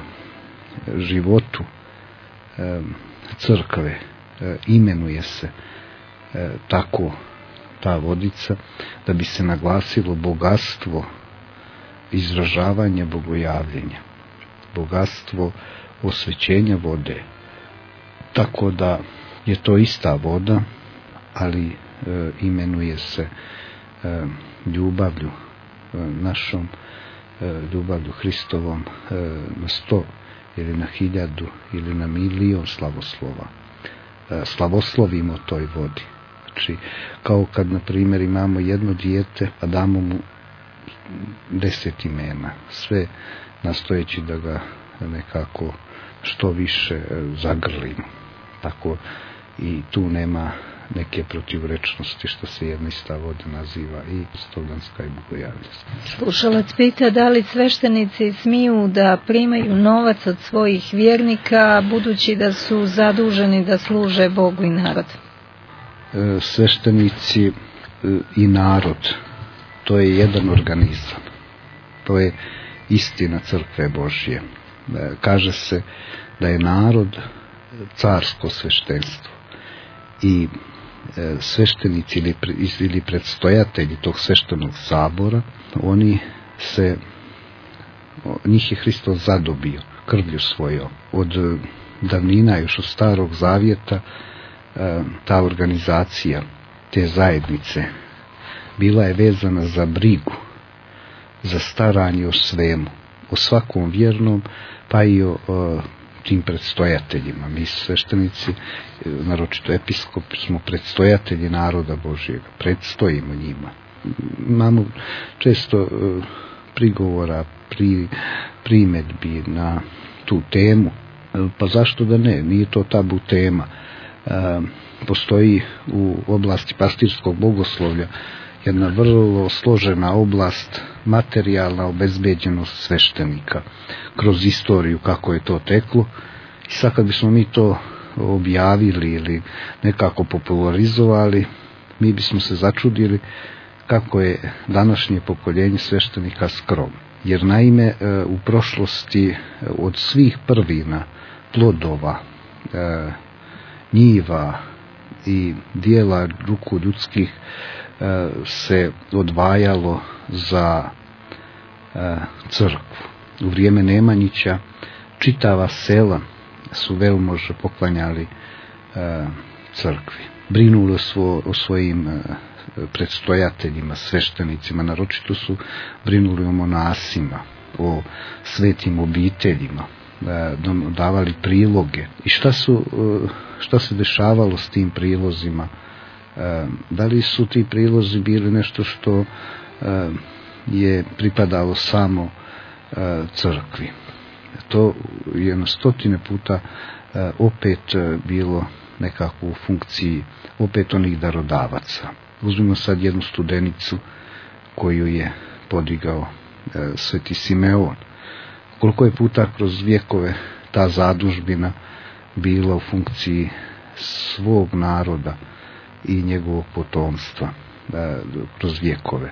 životu e, crkve e, imenuje se e, tako ta vodica, da bi se naglasilo bogatstvo izražavanja bogojavljenja, bogatstvo osvećenja vode. Tako da je to ista voda, ali e, imenuje se e, ljubavlju e, našom, e, ljubavlju Hristovom e, na sto ili na hiljadu ili na milion slavoslova. E, slavoslovimo toj vodi. Znači, kao kad, na primjer, imamo jedno dijete, a damo mu deset imena, sve nastojeći da ga nekako što više zagrlimo. Tako i tu nema neke protivrečnosti što se jedna ista voda naziva i stoganska i bogojavljanska. Slušalac pita da li sveštenici smiju da primaju novac od svojih vjernika, budući da su zaduženi da služe Bogu i narodu. E, sveštenici e, i narod, to je jedan organizam. To je istina crkve Božje. E, kaže se da je narod carsko sveštenstvo i e, sveštenici ili, ili predstojatelji tog sveštenog sabora, oni se, njih je Hristos zadobio krvlju svojom. Od davnina, još od Starog Zavjeta, e, ta organizacija te zajednice bila je vezana za brigu, za staranje o svemu, o svakom vjernom, pa i o, o tim predstojateljima. Mi sveštenici, naročito episkopi, smo predstojatelji naroda Božjega, predstojimo njima. Imamo često prigovora, pri, primedbi na tu temu, pa zašto da ne, nije to tabu tema. Postoji u oblasti pastirskog bogoslovlja jedna vrlo složena oblast, materijalna obezbeđenost sveštenika kroz istoriju kako je to teklo. I sad kad bismo mi to objavili ili nekako popularizovali, mi bismo se začudili kako je današnje pokoljenje sveštenika skromno. Jer naime u prošlosti od svih prvina, plodova, njiva i dijela ruku ljudskih se odvajalo za crkvu. U vrijeme Nemanjića čitava sela su velmože poklanjali crkvi. Brinuli svo, o svojim predstojateljima, sveštenicima, naročito su brinuli o monasima, o svetim obiteljima, davali priloge. I šta su, šta se dešavalo s tim prilozima? Da li su ti prilozi bili nešto što je pripadalo samo crkvi? To je na stotine puta opet bilo nekako u funkciji opet onih darodavaca. Uzmimo sad jednu studenicu koju je podigao sveti Simeon. Koliko je puta kroz vjekove ta zadužbina bila u funkciji svog naroda i njegovog potomstva kroz vjekove.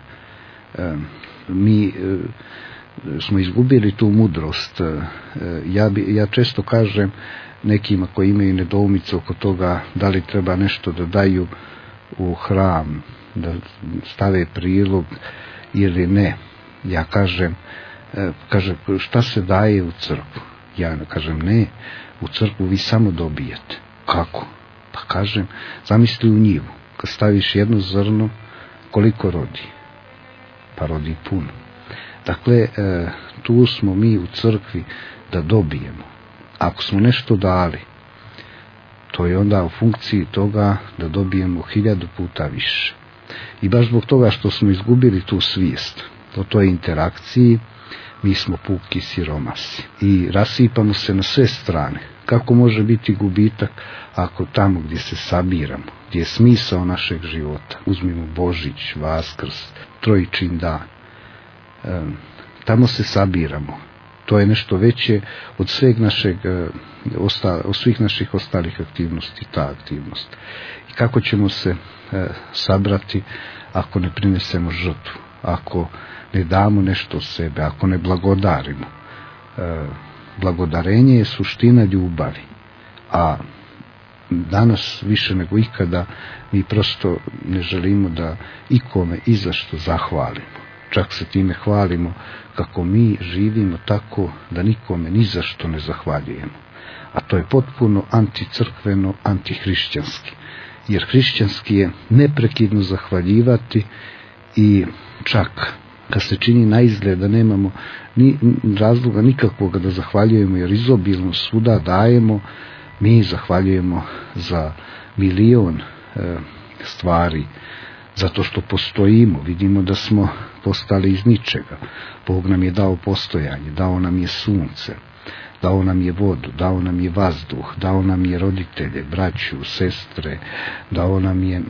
Mi smo izgubili tu mudrost. Ja, bi, ja često kažem nekima koji imaju nedoumice oko toga da li treba nešto da daju u hram, da stave prilog ili ne. Ja kažem, kažem šta se daje u crkvu? Ja kažem ne, u crkvu vi samo dobijete. Kako? Pa kažem, zamisli u njivu, kad staviš jedno zrno, koliko rodi? Pa rodi puno. Dakle, tu smo mi u crkvi da dobijemo. Ako smo nešto dali, to je onda u funkciji toga da dobijemo hiljadu puta više. I baš zbog toga što smo izgubili tu svijest o toj interakciji, mi smo puki siromasi i rasipamo se na sve strane. Kako može biti gubitak ako tamo gdje se sabiramo, gdje je smisao našeg života, uzmimo Božić, Vaskrs, Trojičin dan, e, tamo se sabiramo. To je nešto veće od sveg našeg, e, osta, od svih naših ostalih aktivnosti, ta aktivnost. I kako ćemo se e, sabrati ako ne prinesemo žrtvu, ako ne damo nešto od sebe, ako ne blagodarimo? E, Blagodarenje je suština ljubavi, a danas više nego ikada mi prosto ne želimo da ikome i za što zahvalimo. Čak se time hvalimo kako mi živimo tako da nikome ni za što ne zahvaljujemo. A to je potpuno anticrkveno, antihrišćanski. Jer hrišćanski je neprekidno zahvaljivati i čak kad se čini na izgled da nemamo ni razloga nikakvoga da zahvaljujemo jer izobilno svuda dajemo, mi zahvaljujemo za milion e, stvari, zato što postojimo, vidimo da smo postali iz ničega. Bog nam je dao postojanje, dao nam je sunce, dao nam je vodu, dao nam je vazduh, dao nam je roditelje, braću, sestre, dao nam je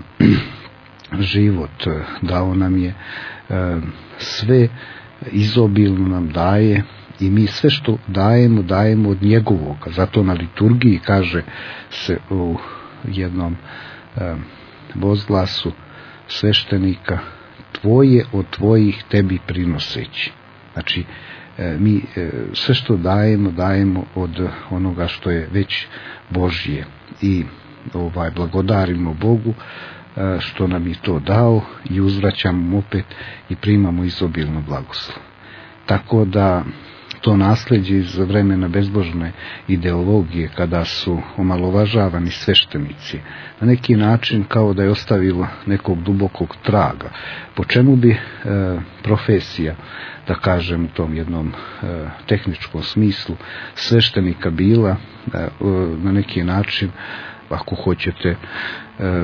život, dao nam je e, sve, izobilno nam daje i mi sve što dajemo, dajemo od njegovoga. Zato na liturgiji kaže se u jednom e, vozglasu sveštenika, tvoje od tvojih tebi prinoseći. Znači, e, mi e, sve što dajemo, dajemo od onoga što je već Božje i ovaj, blagodarimo Bogu e, što nam je to dao i uzvraćamo opet i primamo izobilno blagoslov. Tako da to nasljeđe iz vremena bezbožne ideologije, kada su omalovažavani sveštenici, na neki način kao da je ostavilo nekog dubokog traga. Po čemu bi e, profesija, da kažem u tom jednom e, tehničkom smislu, sveštenika bila e, na neki način, ako hoćete, e,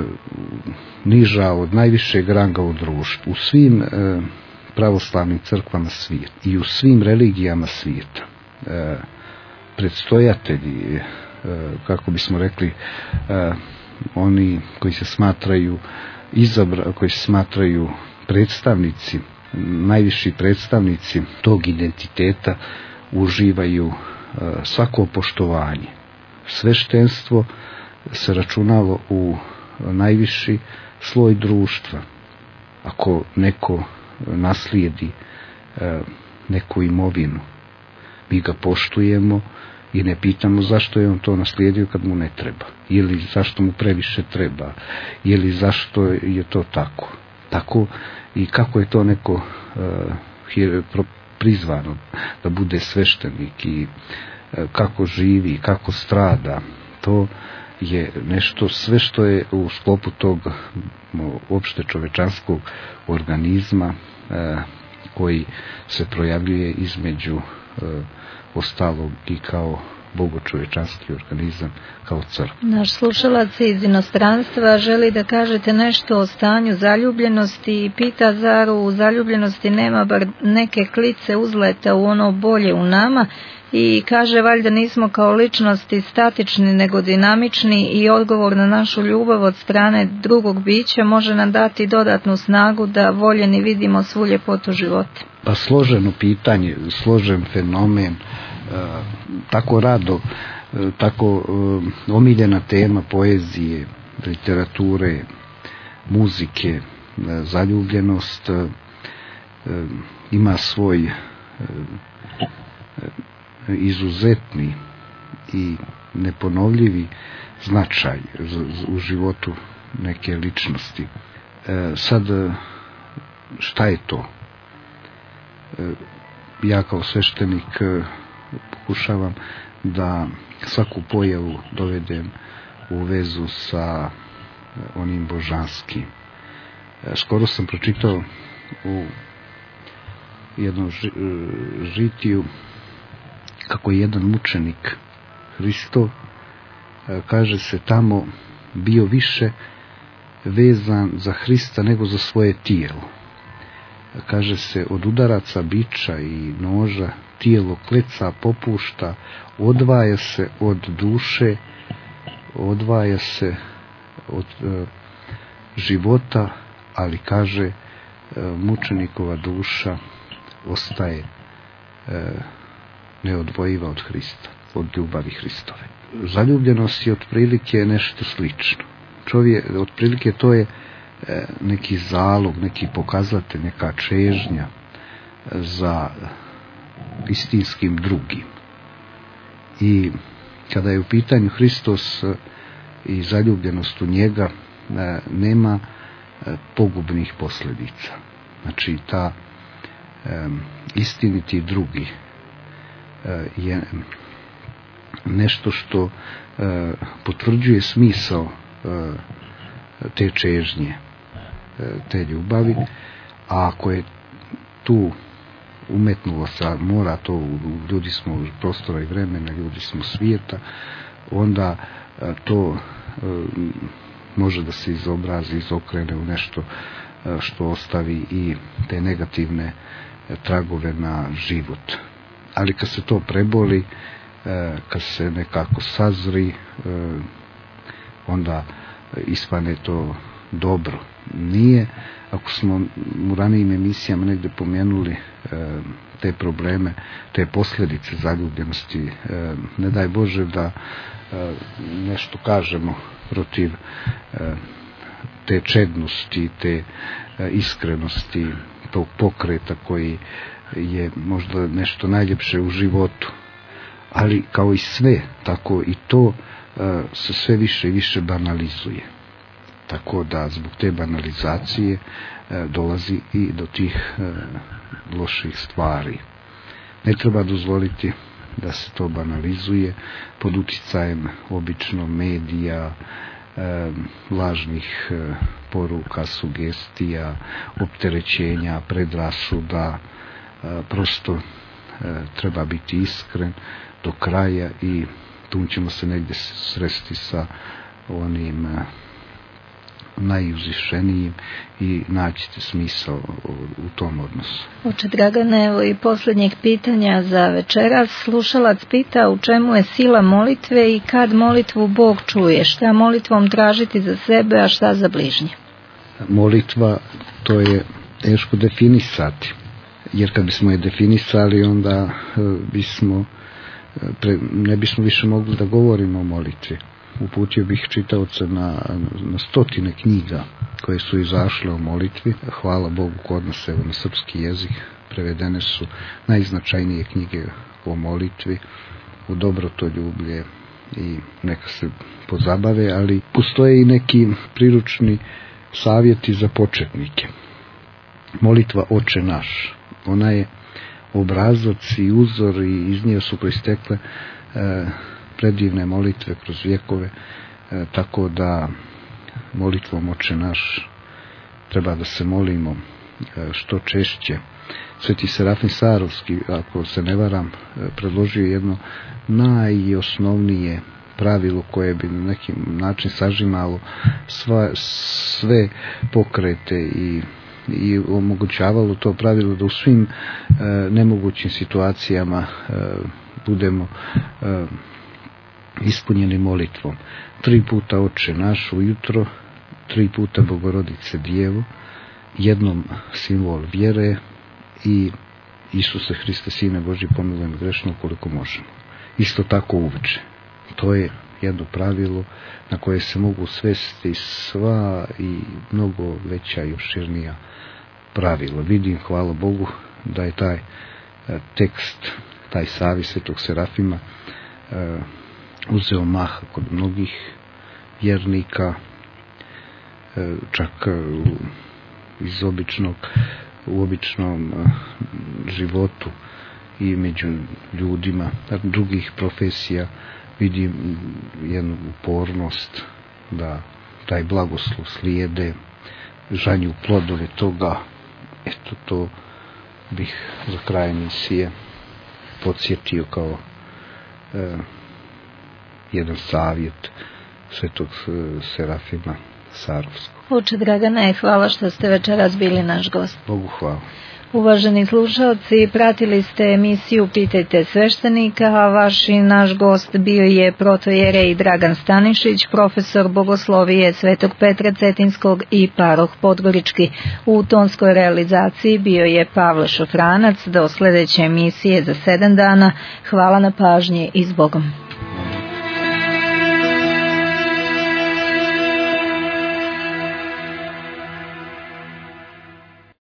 niža od najvišeg ranga u društvu. U svim e, pravoslavnim crkvama svijeta i u svim religijama svijeta e, predstojatelji, e, kako bismo rekli, e, oni koji se smatraju izabra, koji se smatraju predstavnici, najviši predstavnici tog identiteta, uživaju e, svako poštovanje. Sveštenstvo se računalo u najviši sloj društva. Ako neko naslijedi e, neku imovinu, mi ga poštujemo i ne pitamo zašto je on to naslijedio kad mu ne treba, ili zašto mu previše treba, ili zašto je to tako. Tako i kako je to neko e, prizvano da bude sveštenik i e, kako živi, kako strada, to je nešto, sve što je u sklopu tog opšte čovečanskog organizma e, koji se projavljuje između e, ostalog i kao bogočovečanski organizam, kao crkva. Naš slušalac iz inostranstva želi da kažete nešto o stanju zaljubljenosti i pita zar u zaljubljenosti nema bar neke klice uzleta u ono bolje u nama, i kaže valjda nismo kao ličnosti statični nego dinamični i odgovor na našu ljubav od strane drugog bića može nam dati dodatnu snagu da voljeni vidimo svu ljepotu života. Pa složeno pitanje, složen fenomen, tako rado, tako omiljena tema poezije, literature, muzike, zaljubljenost ima svoj izuzetni i neponovljivi značaj u životu neke ličnosti. Sad, šta je to? Ja kao sveštenik pokušavam da svaku pojavu dovedem u vezu sa onim božanskim. Skoro sam pročitao u jednom žitiju kako je jedan mučenik Hristov, kaže se tamo, bio više vezan za Hrista nego za svoje tijelo. Kaže se, od udaraca biča i noža tijelo kleca, popušta, odvaja se od duše, odvaja se od e, života, ali kaže e, mučenikova duša ostaje e, neodvojiva od Hrista, od ljubavi Hristove. Zaljubljenost je otprilike nešto slično. Čovjek, otprilike to je e, neki zalog, neki pokazatelj, neka čežnja za istinskim drugim. I kada je u pitanju Hristos i zaljubljenost u njega nema pogubnih posljedica. Znači ta istiniti drugi je nešto što potvrđuje smisao te čežnje, te ljubavi, a ako je tu umetnulo sa mora, to ljudi smo prostora i vremena, ljudi smo svijeta, onda to može da se izobrazi, izokrene u nešto što ostavi i te negativne tragove na život. Ali kad se to preboli, kad se nekako sazri, onda ispane to dobro. Nije, ako smo u ranijim emisijama negdje pomenuli te probleme, te posljedice zaljubljenosti, ne daj Bože da nešto kažemo protiv te čednosti, te iskrenosti, tog pokreta koji je možda nešto najljepše u životu. Ali kao i sve, tako i to se sve više i više banalizuje. Tako da zbog te banalizacije dolazi i do tih loših stvari. Ne treba dozvoliti da se to banalizuje pod utjecajem obično medija, lažnih poruka, sugestija, opterećenja, predrasuda. Prosto treba biti iskren do kraja i tu ćemo se negdje sresti sa onim najuzvišenijim i naćete smisao u tom odnosu. Oče Dragane, evo i posljednjeg pitanja za večeras. Slušalac pita u čemu je sila molitve i kad molitvu Bog čuje, šta molitvom tražiti za sebe, a šta za bližnje? Molitva, to je teško definisati, jer kad bismo je definisali, onda bismo ne bismo više mogli da govorimo o molitvi. Uputio bih čitaoce na, na stotine knjiga koje su izašle o molitvi. Hvala Bogu, kod nas evo na srpski jezik prevedene su najznačajnije knjige o molitvi, u dobrotoljublje i neka se pozabave, ali postoje i neki priručni savjeti za početnike. Molitva Oče naš, ona je obrazac i uzor i iz nje su proistekle e, predivne molitve kroz vjekove, e, tako da molitvom Oče naš treba da se molimo e, što češće. Sveti Serafim Sarovski, ako se ne varam, e, predložio jedno najosnovnije pravilo koje bi na neki način sažimalo sva, sve pokrete i i omogućavalo to pravilo da u svim e, nemogućim situacijama e, budemo e, ispunjeni molitvom. Tri puta Oče naš ujutro, tri puta Bogorodice Djevo, jednom simbol vjere i Isuse Hriste, Sine Božji, pomiluj me grešno koliko možemo. Isto tako uveče. To je jedno pravilo na koje se mogu svesti sva i mnogo veća i opširnija pravila. Vidim, hvala Bogu, da je taj tekst, taj savjet Svetog Serafima uzeo maha kod mnogih vjernika, čak iz običnog, u običnom životu i među ljudima drugih profesija. Vidim jednu upornost da taj blagoslov slijede, žanju plodove toga. Eto, to bih za kraj emisije podsjetio kao e, jedan savjet Svetog Serafima Sarovskog. Oče Dragane, hvala što ste večeras bili naš gost. Bogu hvala. Uvaženi slušalci, pratili ste emisiju Pitajte sveštenika, a vaš i naš gost bio je protojerej Dragan Stanišić, profesor bogoslovije Svetog Petra Cetinskog i paroh Podgorički. U tonskoj realizaciji bio je Pavle Šofranac. Do sljedeće emisije za sedam dana. Hvala na pažnji i s Bogom.